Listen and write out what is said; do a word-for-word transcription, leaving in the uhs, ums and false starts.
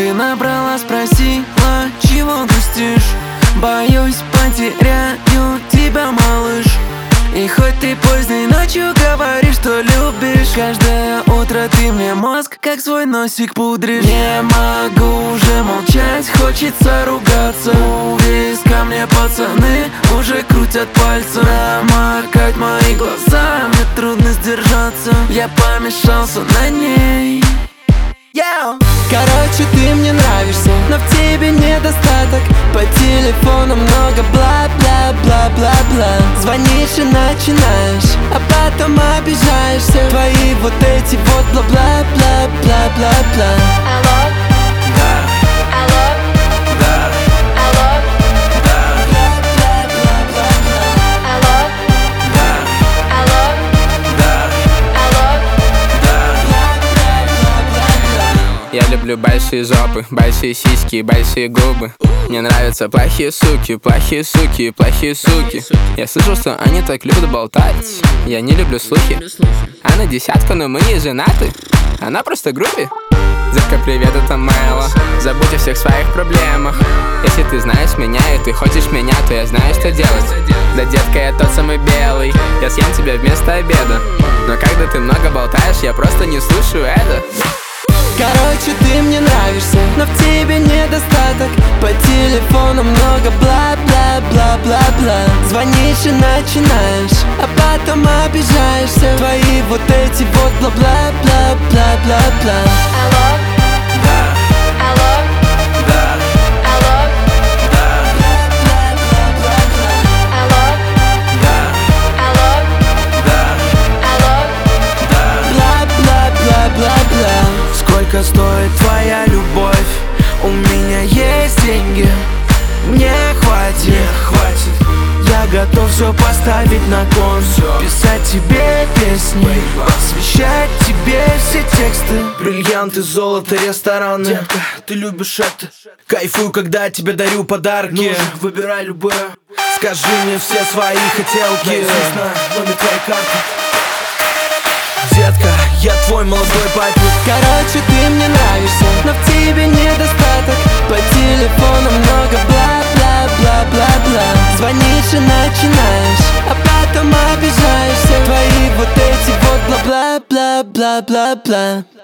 Ты набрала, спросила, чего грустишь? Боюсь, потеряю тебя, малыш. И хоть ты поздней ночью говоришь, что любишь, каждое утро ты мне мозг как свой носик пудришь. Не могу уже молчать, хочется ругаться. У виска мне пацаны уже крутят пальцем. Промокать мои глаза, мне трудно сдержаться. Я помешался на ней. Yeah. Короче, ты мне нравишься, но в тебе недостаток. По телефону много бла-бла-бла-бла-бла. Звонишь и начинаешь, а потом обижаешься. Твои вот эти вот бла-бла-бла-бла-бла-бла. Алло, Да, алло, да, алло, да, алло, да, алло, да, алло. Я люблю большие жопы, большие сиськи, большие губы. Мне нравятся плохие суки, плохие суки, плохие суки. Я слышал, что они так любят болтать. Я не люблю слухи. Она десятка, но мы не женаты. Она просто груби. Детка, привет, это Мэло. Забудь о всех своих проблемах. Если ты знаешь меня и ты хочешь меня, то я знаю, что делать. Да, детка, я тот самый белый. Я съем тебя вместо обеда. Но когда ты много болтаешь, я просто не слушаю это. Короче, ты мне нравишься, но в тебе недостаток. По телефону много бла-бла-бла-бла-бла. Звонишь и начинаешь, а потом обижаешься. Твои вот эти вот бла-бла-бла-бла-бла-бла. Алло, да, алло, да, алло, да, алло, да, алло, да, алло. Бла-бла-бла-бла-бла. Сколько стоит твоя любовь? У меня есть деньги, мне хватит, мне хватит. Я готов все поставить на кон, писать тебе песни, посвящать тебе все тексты. Бриллианты, золото, рестораны. Детка, ты любишь это. Кайфую, когда тебе дарю подарки. Ну же, выбирай любое. Скажи мне все свои хотелки. Наизусть на номер твоей карты. Детка, я твой молодой папик. Короче, ты мне нравишься, но в тебе недостаток. По телефону много бла-бла-бла-бла-бла. Звонишь и начинаешь, а потом обижаешься. Твои вот эти вот бла-бла-бла-бла-бла-бла.